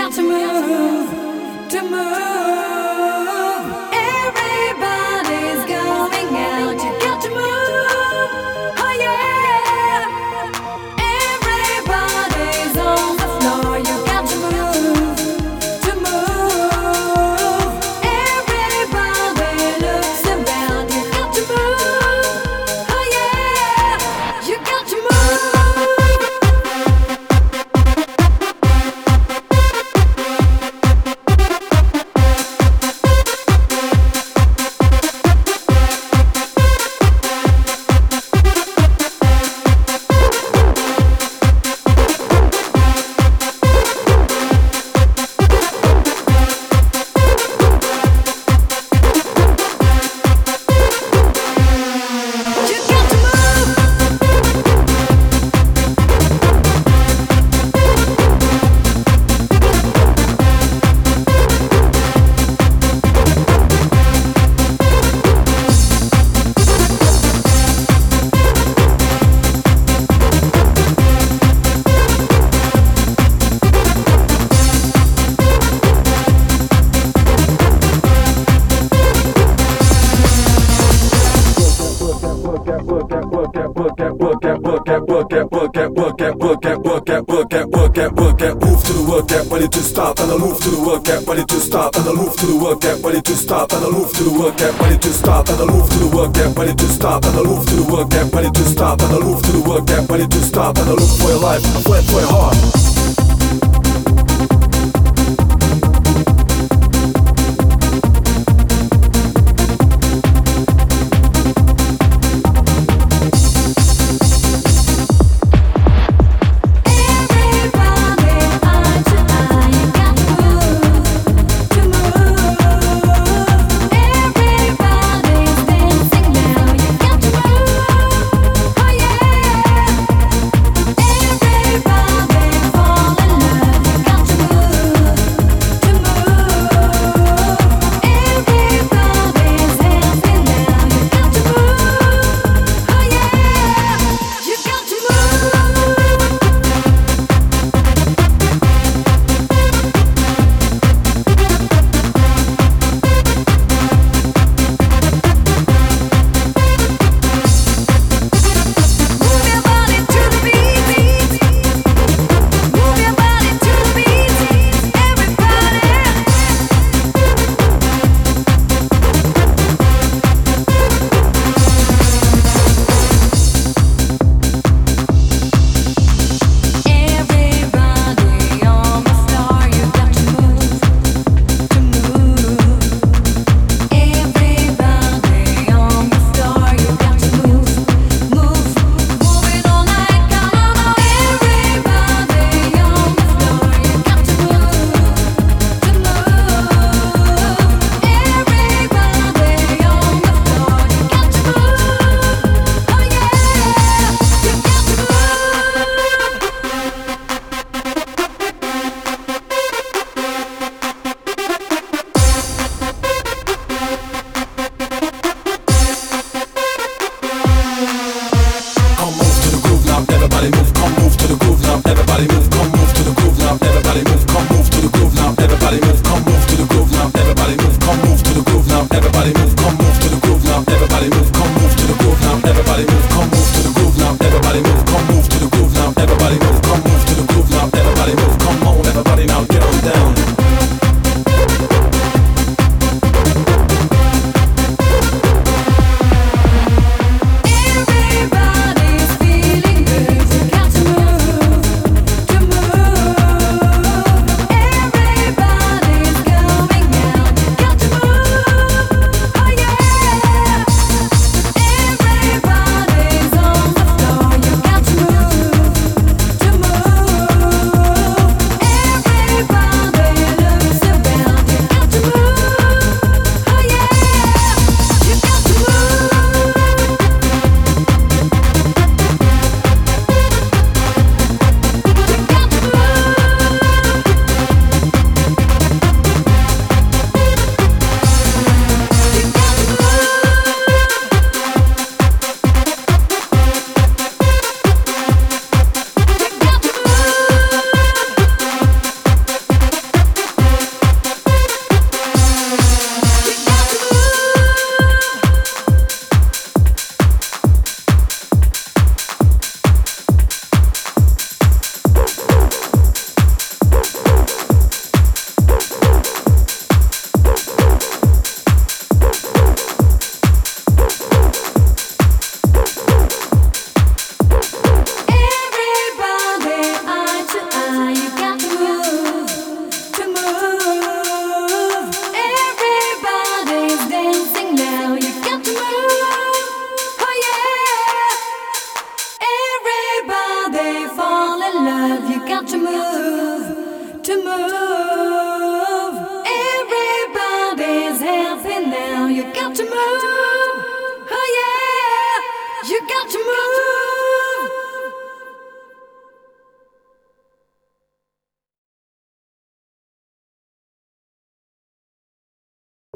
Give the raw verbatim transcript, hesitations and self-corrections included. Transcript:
got to move, to move. Everybody's going out. You got to move. Oh yeah. Everybody's on the floor. You got to move, to move. Everybody looks around. You got to move. Oh yeah. You got to move. Ready to stop and I'll move to the work, get ready to stop and I'll move to the work, get ready to stop and I'll move to the work, get ready to stop and I'll move to the work, get ready to stop and I'll move to the work, get ready to stop and I'll move to the work, get ready to stop and I'll look for your life, I fled for your heart. Everybody move,